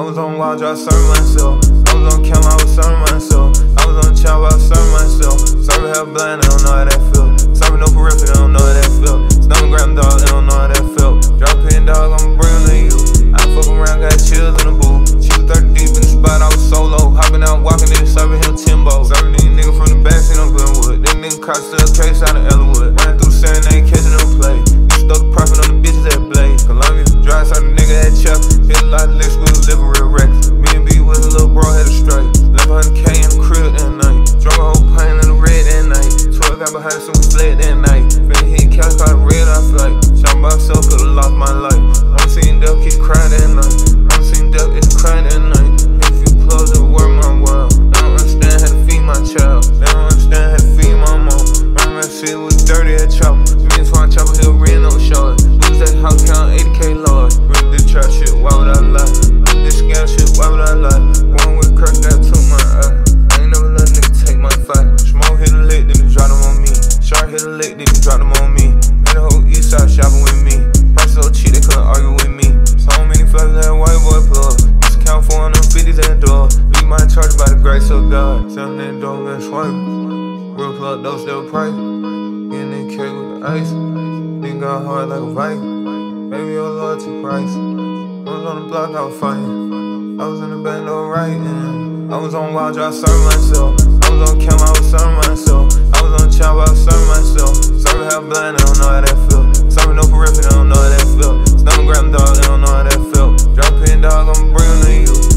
was on wild, I serving myself. I was on camera, I was serving myself. I was on chop, I was serving myself. Serving hell blind, they don't know how that felt. Serving no periphery, they don't know how that felt. Stomach gram dog, they don't know how that felt. Drop in dog, I'ma bring them to you. I fuck around, got chills in the booth. She was 30 deep in the spot, I was solo. Hopping out, walking in, serving him Timbo. Serving these niggas from the backseat on Glenwood. Them niggas caught still a case out of Ellenwood. Running through Saturn, they ain't catching no play. You stole the profit on the bitches that blaze. Columbia, dry side the nigga had chef. Hit a lot of licks, we was living real reckless. Me and B with a little bro, had a straight. 1100K in the crib that night. Drunk a whole pint in the red that night. 12 got behind us, so we fled that night. Finna hit Cali, caught a red eye flight. Shot by myself, could've lost my life. I'm seeing death, keep crying that night. I'm seeing death, it's crying that night. If you close it, word my world. They don't understand how to feed my child. They don't understand how to feed my mom. Remember that shit was dirty at Chopper. Me and Swan Chopper Hill, ran no short. Lose that house, count 80K Lord. Really this trap shit, why would I lie? This scam shit, why would I lie? One with Kirk, that took my eye. I ain't never let a nigga take my fight. Smoke hit a lick, then he drop them on me. Shark hit a lick, then he drop them on me. Made the whole east side shopping with me. Price so cheap, they couldn't argue with me. So many flavors that white boy plug. Used to count 450s at the door. Leave my charge by the grace of God. Selling that dope and swiping. Real plug, those still price. Getting that cake with the ice. Nigga got hard like a Viking. Baby, your loyalty price. I was on the block, I was fighting. I was in the band, no writing. I was on wild, I serving myself. I was on camera, I was serving myself. I was on chop, I was serving myself. Serving hell blind, they don't know how that felt. Serving no periphery, they don't know how that felt. Stomach gram dog, they don't know how that felt. Drop in dog, I'ma bring them to you.